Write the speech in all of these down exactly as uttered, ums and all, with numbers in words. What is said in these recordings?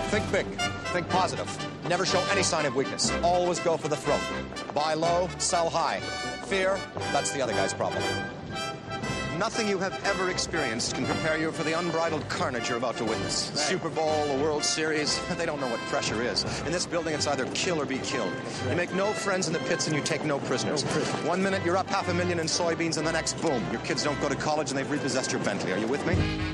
Think big. Think positive. Never show any sign of weakness. Always go for the throat. Buy low, sell high. Fear, that's the other guy's problem. Nothing you have ever experienced can prepare you for the unbridled carnage you're about to witness. Right. Super Bowl, the World Series, they don't know what pressure is. In this building, it's either kill or be killed. Right. You make no friends in the pits and you take no prisoners. No prisoners. One minute, you're up half a million in soybeans, and the next, boom, your kids don't go to college and they've repossessed your Bentley. Are you with me?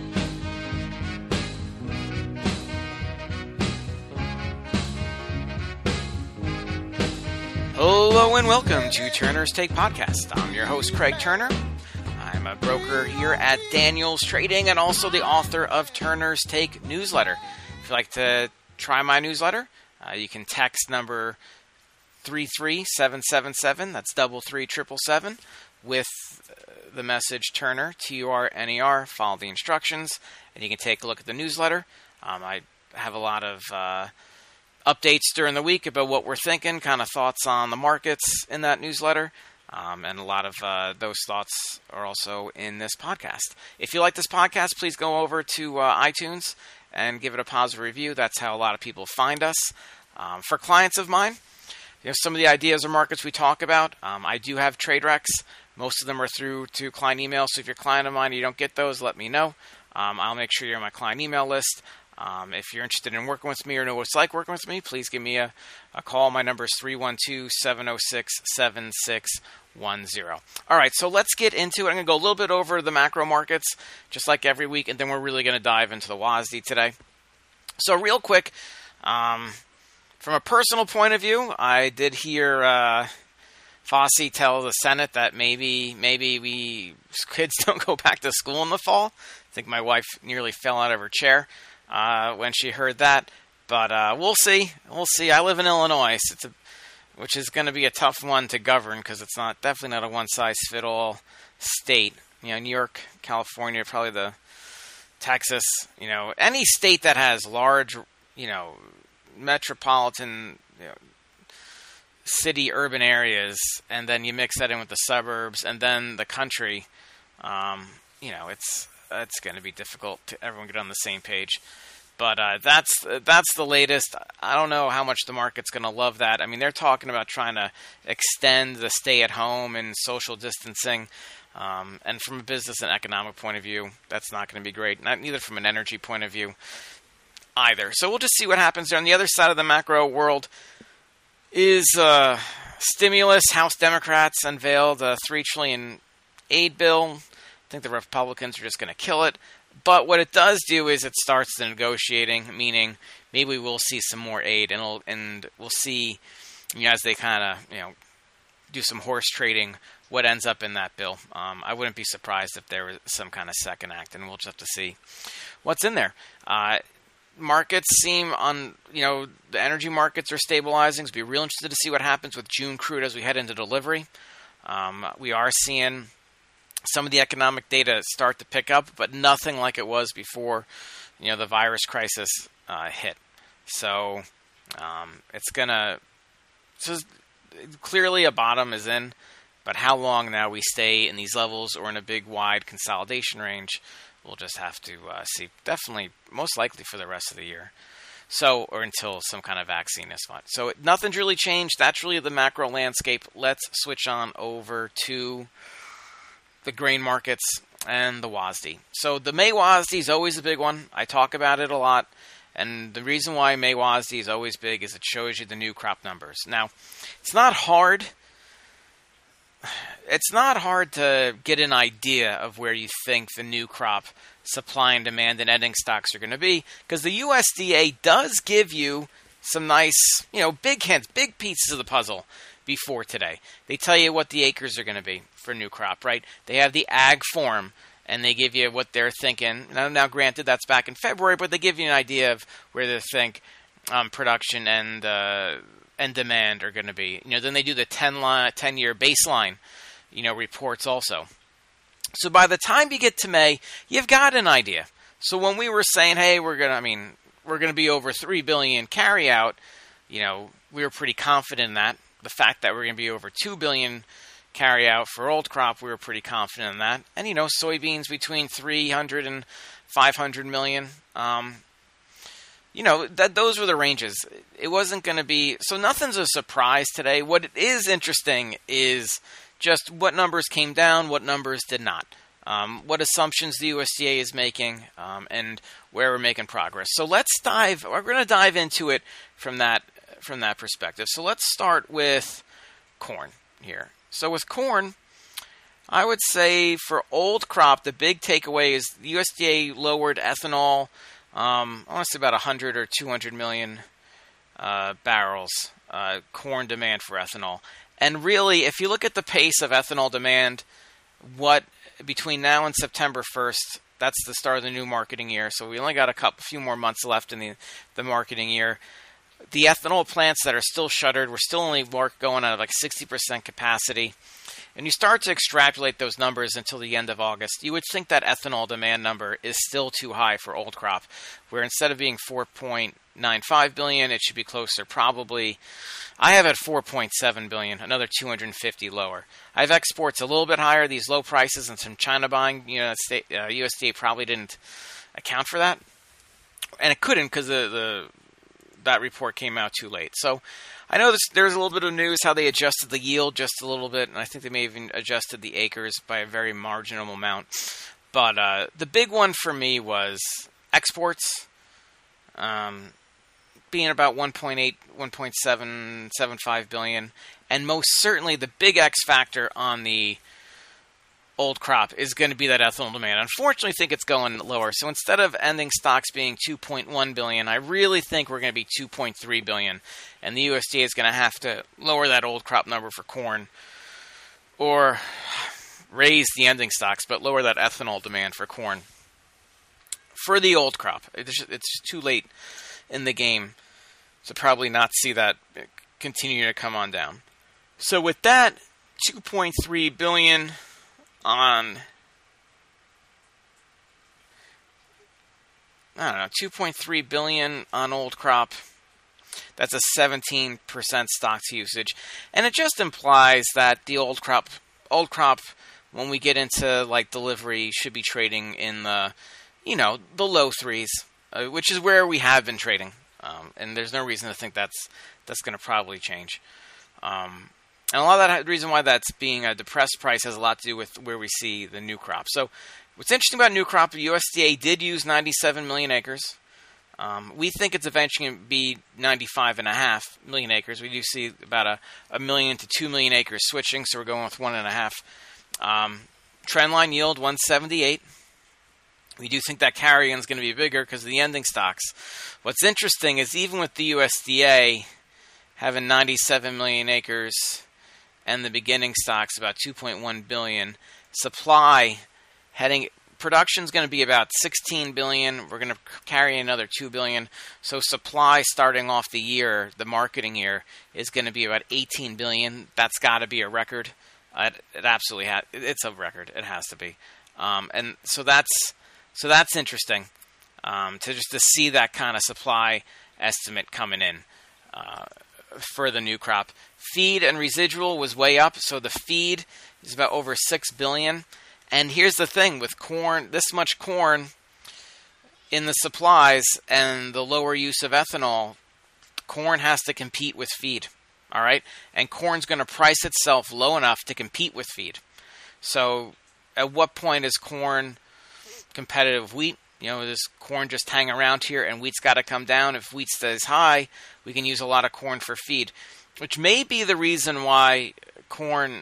Hello and welcome to Turner's Take Podcast. I'm your host, Craig Turner. I'm a broker here at Daniels Trading and also the author of Turner's Take newsletter. If you'd like to try my newsletter, uh, you can text number three three seven seven seven, that's double three triple seven, with the message Turner, T U R N E R, follow the instructions, and you can take a look at the newsletter. Um, I have a lot of uh, updates during the week about what we're thinking, kind of thoughts on the markets in that newsletter. Um, and a lot of uh, those thoughts are also in this podcast. If you like this podcast, please go over to uh, iTunes and give it a positive review. That's how a lot of people find us. Um, for clients of mine, you know, some of the ideas or markets we talk about, um, I do have trade recs. Most of them are through to client email. So if you're a client of mine and you don't get those, let me know. Um, I'll make sure you're on my client email list. Um, if you're interested in working with me or know what it's like working with me, please give me a, a call. My number is three one two, seven zero six, seven six one zero. All right, so let's get into it. I'm going to go a little bit over the macro markets, just like every week, and then we're really going to dive into the W A S D today. So real quick, um, from a personal point of view, I did hear uh, Fossey tell the Senate that maybe maybe we kids don't go back to school in the fall. I think my wife nearly fell out of her chair Uh, when she heard that, but uh, we'll see. We'll see. I live in Illinois, so it's a, which is going to be a tough one to govern because it's not definitely not a one-size-fit-all state. You know, New York, California, probably the Texas. You know, any state that has large, you know, metropolitan, you know, city urban areas, and then you mix that in with the suburbs and then the country. Um, you know, it's. It's going to be difficult to everyone get on the same page. But uh, that's that's the latest. I don't know how much the market's going to love that. I mean, they're talking about trying to extend the stay-at-home and social distancing. Um, and from a business and economic point of view, that's not going to be great. Not neither from an energy point of view either. So we'll just see what happens there. On the other side of the macro world is uh, stimulus. House Democrats unveiled a three trillion dollars aid bill. I think the Republicans are just going to kill it. But what it does do is it starts the negotiating, meaning maybe we'll see some more aid, and it'll, and we'll see, you know, as they kind of, you know, do some horse trading, what ends up in that bill. Um, I wouldn't be surprised if there was some kind of second act, and we'll just have to see what's in there. Uh, markets seem on, you know, the energy markets are stabilizing. So be real interested to see what happens with June crude as we head into delivery. Um, we are seeing some of the economic data start to pick up, but nothing like it was before, you know, the virus crisis uh, hit. So um, it's gonna. So clearly, a bottom is in, but how long now we stay in these levels or in a big wide consolidation range, we'll just have to uh, see. Definitely, most likely for the rest of the year. So, or until some kind of vaccine is found. So nothing's really changed. That's really the macro landscape. Let's switch on over to the grain markets and the W A S D. So the May W A S D is always a big one. I talk about it a lot. And the reason why May W A S D is always big is it shows you the new crop numbers. Now, it's not hard. It's not hard to get an idea of where you think the new crop supply and demand and ending stocks are going to be, because the U S D A does give you some nice, you know, big hints, big pieces of the puzzle before today. They tell you what the acres are going to be for new crop, right? They have the ag form, and they give you what they're thinking. Now, now granted, that's back in February, but they give you an idea of where they think um, production and uh, and demand are going to be. You know, then they do the ten-year baseline, you know, reports also. So by the time you get to May, you've got an idea. So when we were saying, hey, we're going to, I mean, we're going to be over three billion carryout, you know, we were pretty confident in that. The fact that we're going to be over two billion carry out for old crop, we were pretty confident in that. And, you know, soybeans between three hundred and five hundred million. Um, you know, that those were the ranges. It wasn't going to be, so nothing's a surprise today. What is interesting is just what numbers came down, what numbers did not. Um, what assumptions the U S D A is making, um, and where we're making progress. So let's dive, we're going to dive into it from that from that perspective. So let's start with corn here. So with corn, I would say for old crop, the big takeaway is the U S D A lowered ethanol, um, I want to say about one hundred or two hundred million uh, barrels, uh, corn demand for ethanol. And really, if you look at the pace of ethanol demand, what between now and September first, that's the start of the new marketing year. So we only got a couple, few more months left in the, the marketing year. The ethanol plants that are still shuttered, we're still only work going at like sixty percent capacity. And you start to extrapolate those numbers until the end of August, you would think that ethanol demand number is still too high for old crop, where instead of being four point nine five billion, it should be closer probably, I have at four point seven billion, another two hundred fifty lower. I have exports a little bit higher, these low prices and some China buying, you know, state, uh, U S D A probably didn't account for that. And it couldn't because the, the that report came out too late. So I know this, there's a little bit of news how they adjusted the yield just a little bit, and I think they may have even adjusted the acres by a very marginal amount. But uh, the big one for me was exports, um, being about one point eight, one point seven seven five billion, and most certainly the big X factor on the old crop is going to be that ethanol demand. Unfortunately, I think it's going lower. So instead of ending stocks being two point one billion, I really think we're going to be two point three billion, and the U S D A is going to have to lower that old crop number for corn, or raise the ending stocks, but lower that ethanol demand for corn. For the old crop, it's just, it's just too late in the game to probably not see that continue to come on down. So with that, two point three billion on, I don't know, two point three billion on old crop. That's a seventeen percent stocks usage, and it just implies that the old crop, old crop, when we get into like delivery, should be trading in the, you know, the low threes, uh, which is where we have been trading, um, and there's no reason to think that's that's going to probably change. Um, And a lot of that the reason why that's being a depressed price has a lot to do with where we see the new crop. So what's interesting about new crop, the U S D A did use ninety-seven million acres. Um, we think it's eventually going to be ninety-five and a half million acres. We do see about a, a million to two million acres switching, so we're going with one and a half. Um, trendline yield one seventy-eight. We do think that carry-in is going to be bigger because of the ending stocks. What's interesting is even with the U S D A having ninety-seven million acres and the beginning stocks about two point one billion, supply heading, production is going to be about sixteen billion. We're going to carry another two billion. So supply starting off the year, the marketing year, is going to be about eighteen billion. That's got to be a record. Uh, it, it absolutely has. It's a record. It has to be. Um, and so that's so that's interesting um, to just to see that kind of supply estimate coming in uh, for the new crop. Feed and residual was way up, so the feed is about over six billion. And here's the thing with corn, this much corn in the supplies and the lower use of ethanol, corn has to compete with feed. All right, and corn's going to price itself low enough to compete with feed. So, at what point is corn competitive with wheat? You know, does corn just hang around here and wheat's got to come down? If wheat stays high, we can use a lot of corn for feed, which may be the reason why corn,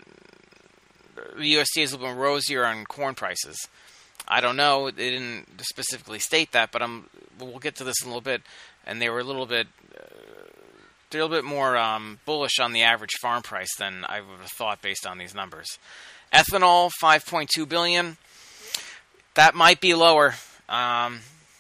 the U S D A is a little bit rosier on corn prices. I don't know. They didn't specifically state that, but I'm, we'll get to this in a little bit. And they were a little bit, uh, they're a little bit more um, bullish on the average farm price than I would have thought based on these numbers. Ethanol, five point two billion dollars. That might be lower. Um,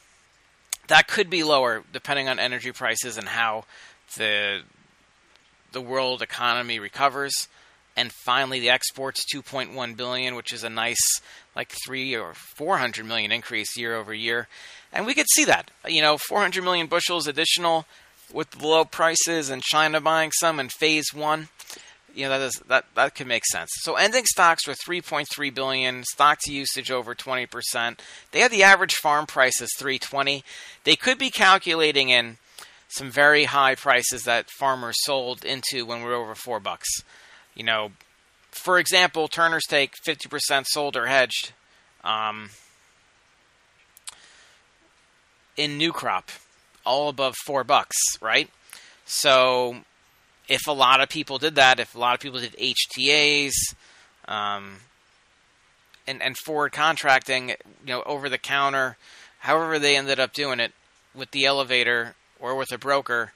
that could be lower depending on energy prices and how the the world economy recovers. And finally, the exports, two point one billion dollars, which is a nice, like three or four hundred million increase year over year. And we could see that, you know, four hundred million bushels additional with the low prices and China buying some in phase one. you know, that is that that could make sense. So ending stocks were three point three billion dollars, stock to usage over twenty percent. They had the average farm price as three twenty. They could be calculating in some very high prices that farmers sold into when we were over four bucks. You know, for example, Turner's Take fifty percent sold or hedged um, in new crop, all above four bucks, right? So if a lot of people did that, if a lot of people did H T As um, and, and forward contracting, you know, over the counter, however they ended up doing it with the elevator or with a broker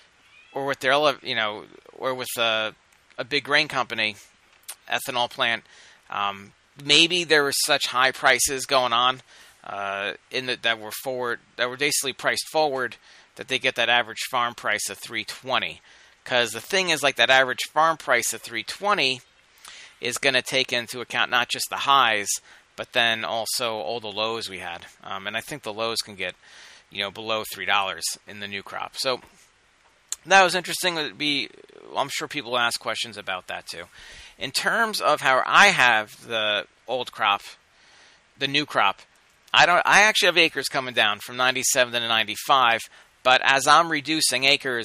or with their, ele- you know, or with a, a big grain company, ethanol plant, um, maybe there were such high prices going on uh, in the, that were forward, that were basically priced forward that they get that average farm price of three twenty. Because the thing is, like, that average farm price of three twenty is going to take into account not just the highs, but then also all the lows we had. Um, and I think the lows can get, you know, below three dollars in the new crop. So that was interesting. It'd be, I'm sure people ask questions about that too. In terms of how I have the old crop, the new crop, I don't. I actually have acres coming down from ninety-seven to ninety-five, but as I'm reducing acres,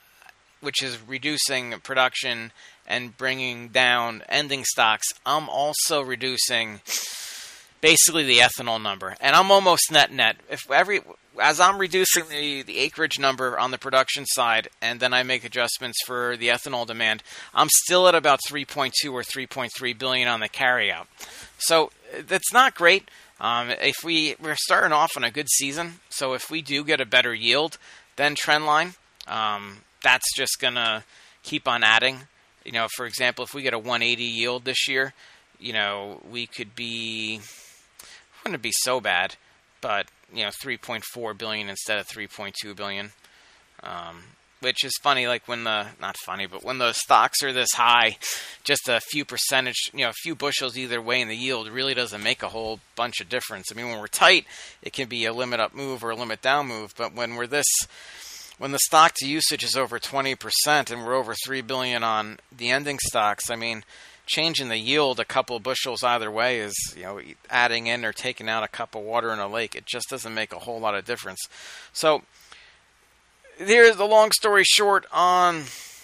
which is reducing production and bringing down ending stocks, I'm also reducing basically the ethanol number. And I'm almost net-net. If every As I'm reducing the, the acreage number on the production side, and then I make adjustments for the ethanol demand, I'm still at about three point two or three point three billion on the carryout. So that's not great. Um, if we, we're starting off on a good season, so if we do get a better yield than trendline, um, that's just going to keep on adding. You know, for example, if we get a one eighty yield this year, you know, we could be, wouldn't be so bad, but, you know, three point four billion dollars instead of three point two billion dollars. Um, which is funny, like when the, not funny, but when the stocks are this high, just a few percentage, you know, a few bushels either way in the yield really doesn't make a whole bunch of difference. I mean, when we're tight, it can be a limit up move or a limit down move, but when we're this, when the stock to usage is over twenty percent and we're over three billion dollars on the ending stocks, I mean, changing the yield a couple of bushels either way is, you know, adding in or taking out a cup of water in a lake. It just doesn't make a whole lot of difference. So there's the long story short on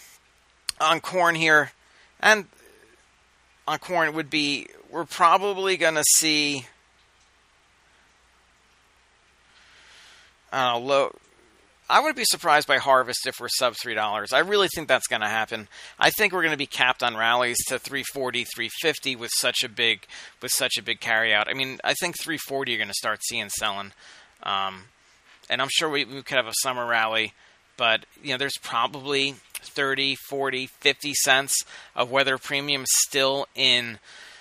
on corn here, and on corn would be we're probably going to see I don't know, low. I wouldn't be surprised by harvest if we're sub three dollars. I really think that's going to happen. I think we're going to be capped on rallies to three forty, three fifty with such a big with such a big carryout. I mean, I think three forty you're going to start seeing selling. Um, and I'm sure we, we could have a summer rally, but you know, there's probably thirty, forty, fifty cents of weather premium still in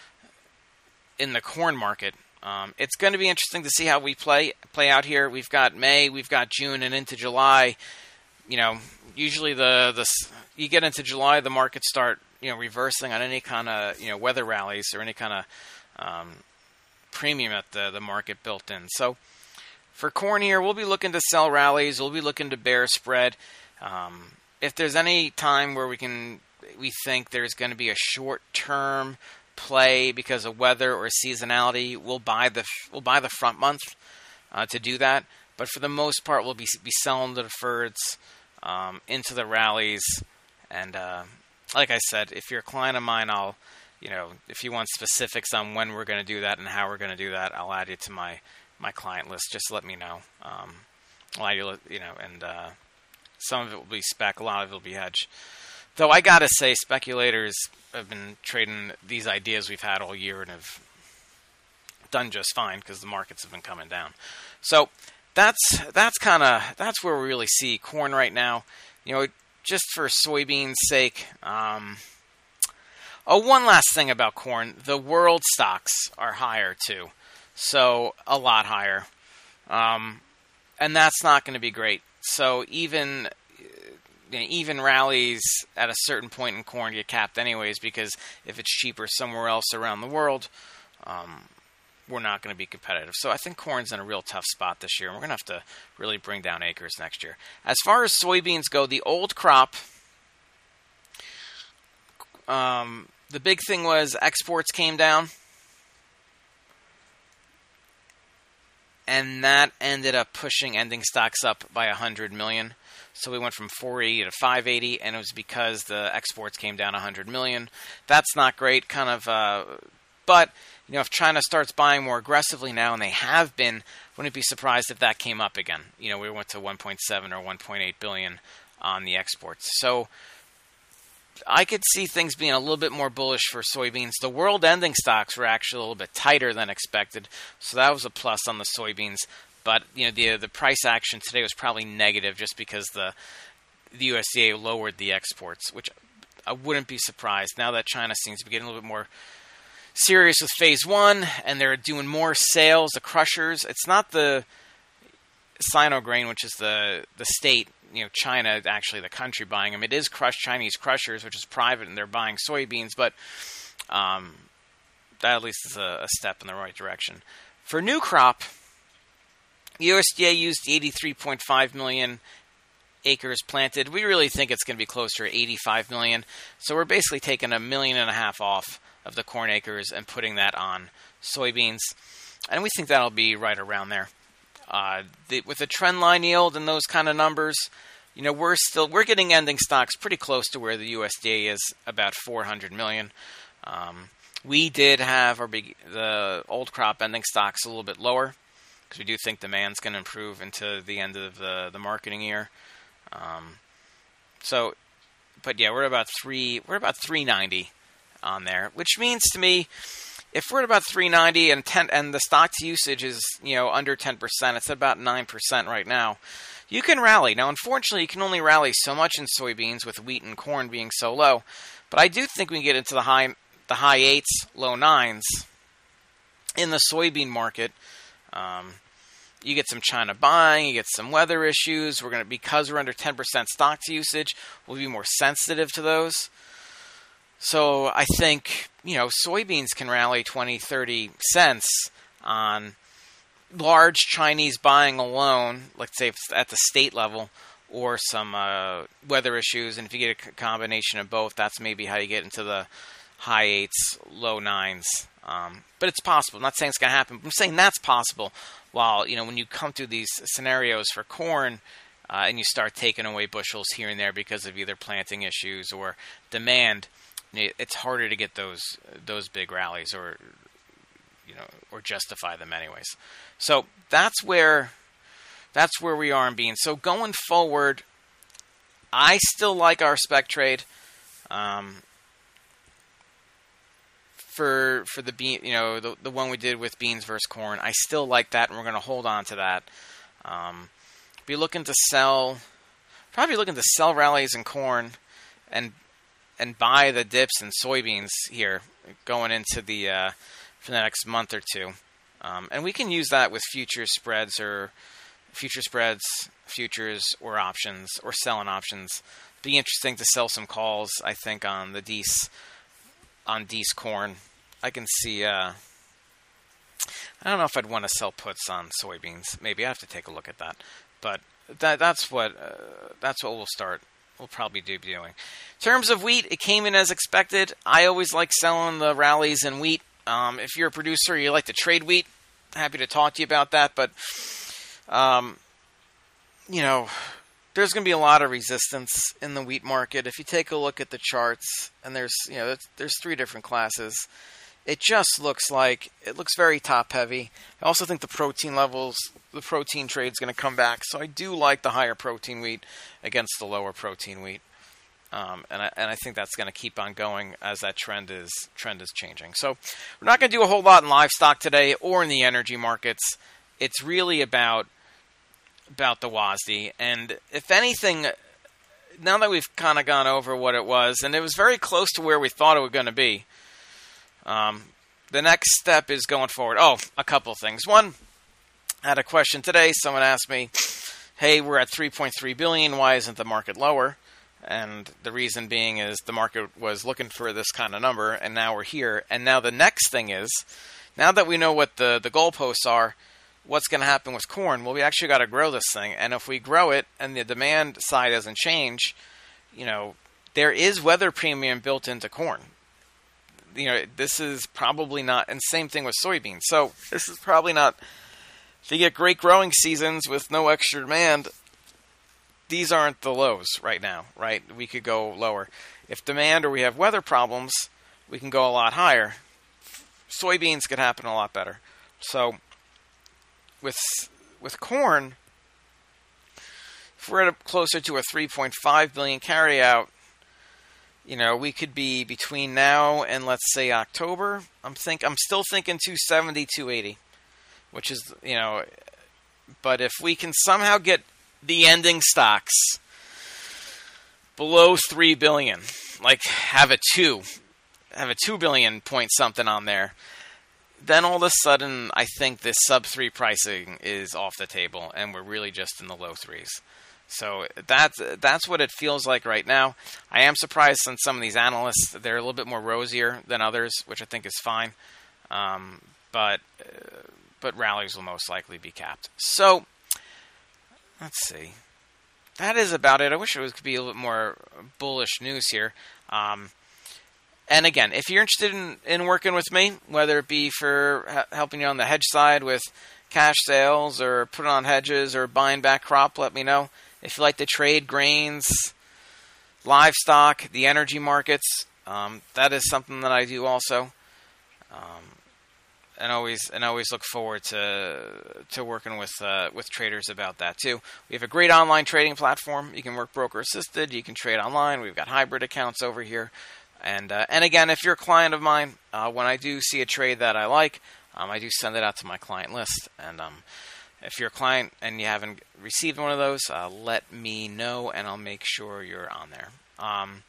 in the corn market. Um, it's going to be interesting to see how we play play out here. We've got May, we've got June, and into July. You know, usually the the you get into July, the markets start you know reversing on any kind of you know weather rallies or any kind of um, premium that the the market built in. So for corn here, we'll be looking to sell rallies. We'll be looking to bear spread. Um, if there's any time where we can, we think there's going to be a short term play because of weather or seasonality, we'll buy the we'll buy the front month uh, to do that. But for the most part, we'll be be selling the deferreds um, into the rallies. And uh, like I said, if you're a client of mine, I'll you know if you want specifics on when we're going to do that and how we're going to do that, I'll add you to my my client list. Just let me know. Um, I'll add you, you know, and uh, some of it will be spec, a lot of it will be hedge. Though I gotta say, speculators have been trading these ideas we've had all year and have done just fine because the markets have been coming down. So that's that's kind of that's where we really see corn right now. You know, just for soybeans' sake. Um, oh, one last thing about corn: the world stocks are higher too, so a lot higher, um, and that's not going to be great. So even even rallies at a certain point in corn get capped anyways, because if it's cheaper somewhere else around the world, um, we're not going to be competitive. So I think corn's in a real tough spot this year, and we're going to have to really bring down acres next year. As far as soybeans go, the old crop, um, the big thing was exports came down. And that ended up pushing ending stocks up by one hundred million dollars. So we went from four eighty to five eighty, and it was because the exports came down one hundred million dollars. That's not great, kind of. Uh, but you know, if China starts buying more aggressively now, and they have been, wouldn't be surprised if that came up again. You know, we went to one point seven or one point eight billion on the exports. So I could see things being a little bit more bullish for soybeans. The world ending stocks were actually a little bit tighter than expected, so that was a plus on the soybeans. But you know, the the price action today was probably negative just because the the U S D A lowered the exports, which I wouldn't be surprised now that China seems to be getting a little bit more serious with phase one, and they're doing more sales. The crushers, it's not the Sinograin, which is the the state. You know, China, actually the country buying them. It is crushed Chinese crushers, which is private, and they're buying soybeans, but um, that at least is a, a step in the right direction. For new crop, U S D A used eighty-three point five million acres planted. We really think it's going to be closer to eighty-five million. So we're basically taking a million and a half off of the corn acres and putting that on soybeans. And we think that'll be right around there. Uh, the, with the trend line yield and those kind of numbers, you know, we're still we're getting ending stocks pretty close to where the U S D A is, about four hundred million. Um, we did have our big the old crop ending stocks a little bit lower because we do think demand's going to improve into the end of the the marketing year. Um, so, but yeah, we're about three we're about three ninety on there, which means to me, if we're at about three ninety and ten, and the stocks usage is, you know, under ten percent, it's about nine percent right now, you can rally. Now, unfortunately, you can only rally so much in soybeans with wheat and corn being so low. But I do think we can get into the high the high eights, low nines in the soybean market. Um, you get some China buying, you get some weather issues. We're going to, because we're under ten percent stocks usage, we'll be more sensitive to those. So I think, you know, soybeans can rally twenty, thirty cents on large Chinese buying alone, let's say at the state level, or some uh, weather issues. And if you get a combination of both, that's maybe how you get into the high eights, low nines. Um, but it's possible. I'm not saying it's going to happen. I'm saying that's possible. While, you know, when you come to these scenarios for corn, uh, and you start taking away bushels here and there because of either planting issues or demand, it's harder to get those those big rallies, or you know, or justify them anyways. So that's where that's where we are in beans. So going forward, I still like our spec trade um, for for the bean. You know, the the one we did with beans versus corn. I still like that, and we're going to hold on to that. Um, be looking to sell, probably looking to sell rallies in corn, and. and buy the dips in soybeans here going into the uh, for the next month or two. Um, and we can use that with future spreads or future spreads, futures or options or selling options. Be interesting to sell some calls, I think, on the Dees, on Dees corn. I can see, uh, I don't know if I'd want to sell puts on soybeans. Maybe I have to take a look at that. But that that's what uh, that's what we'll start. We'll probably do be doing. In terms of wheat, it came in as expected. I always like selling the rallies in wheat. Um, if you're a producer, you like to trade wheat, happy to talk to you about that. But, um, you know, there's going to be a lot of resistance in the wheat market. If you take a look at the charts, and there's, you know, there's three different classes, it just looks like, it looks very top heavy. I also think the protein levels, the protein trade is going to come back. So I do like the higher protein wheat against the lower protein wheat. Um, and I, and I think that's going to keep on going as that trend is trend is changing. So we're not going to do a whole lot in livestock today or in the energy markets. It's really about about the W A S D. And if anything, now that we've kind of gone over what it was, and it was very close to where we thought it was going to be, um, the next step is going forward. Oh, a couple of things. One, I had a question today. Someone asked me, hey, we're at three point three billion dollars. Why isn't the market lower? And the reason being is the market was looking for this kind of number, and now we're here. And now the next thing is, now that we know what the, the goalposts are, what's going to happen with corn? Well, we actually got to grow this thing. And if we grow it and the demand side doesn't change, you know, there is weather premium built into corn. You know, this is probably not, and same thing with soybeans. So this is probably not, if you get great growing seasons with no extra demand, these aren't the lows right now, right? We could go lower. If demand or we have weather problems, we can go a lot higher. Soybeans could happen a lot better. So with with corn, if we're at a, closer to a three point five billion carryout, you know, we could be between now and let's say October. I'm think I'm still thinking two seventy, two eighty, which is, you know, but if we can somehow get the ending stocks below three billion, like have a two, have a two billion point something on there, then all of a sudden I think this sub three pricing is off the table and we're really just in the low threes. So that's, that's what it feels like right now. I am surprised on some of these analysts. They're a little bit more rosier than others, which I think is fine. Um, but, uh, but rallies will most likely be capped. So let's see. That is about it. I wish it was, could be a little bit more bullish news here. Um, and again, if you're interested in, in working with me, whether it be for ha- helping you on the hedge side with cash sales or putting on hedges or buying back crop, let me know. If you like to trade grains, livestock, the energy markets, um, that is something that I do also. Um, And always and always look forward to to working with uh, with traders about that too. We have a great online trading platform. You can work broker assisted. You can trade online. We've got hybrid accounts over here. And uh, and again, if you're a client of mine, uh, when I do see a trade that I like, um, I do send it out to my client list. And um, if you're a client and you haven't received one of those, uh, let me know and I'll make sure you're on there. Um,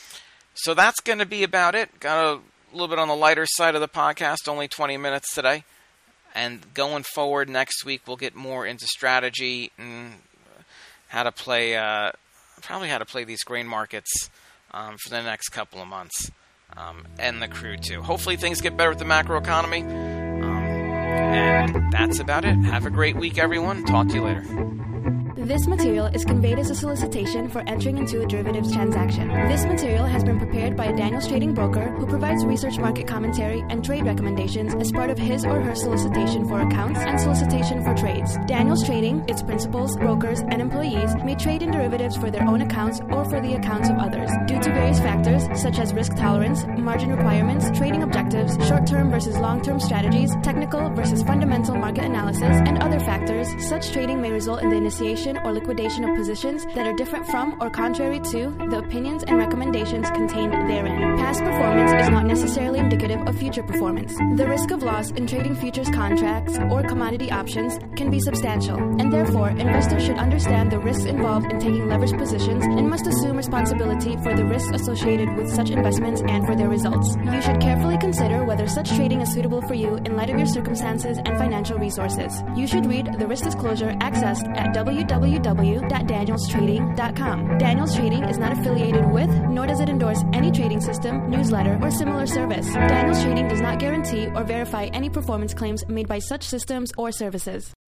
so that's going to be about it. Got a A little bit on the lighter side of the podcast, only twenty minutes today. And going forward next week, we'll get more into strategy and how to play, uh, probably how to play these grain markets um, for the next couple of months. Um, and the crude too. Hopefully things get better with the macro economy. Um, and that's about it. Have a great week, everyone. Talk to you later. This material is conveyed as a solicitation for entering into a derivatives transaction. This material has been prepared by a Daniels Trading broker who provides research market commentary and trade recommendations as part of his or her solicitation for accounts and solicitation for trades. Daniels Trading, its principals, brokers, and employees may trade in derivatives for their own accounts or for the accounts of others. Due to various factors, such as risk tolerance, margin requirements, trading objectives, short-term versus long-term strategies, technical versus fundamental market analysis, and other factors, such trading may result in the initiation or liquidation of positions that are different from or contrary to the opinions and recommendations contained therein. Past performance is not necessarily indicative of future performance. The risk of loss in trading futures contracts or commodity options can be substantial, and therefore investors should understand the risks involved in taking leveraged positions and must assume responsibility for the risks associated with such investments and for their results. You should carefully consider whether such trading is suitable for you in light of your circumstances and financial resources. You should read the risk disclosure accessed at w w w dot daniels trading dot com. Daniels Trading is not affiliated with, nor does it endorse any trading system, newsletter, or similar service. Daniels Trading does not guarantee or verify any performance claims made by such systems or services.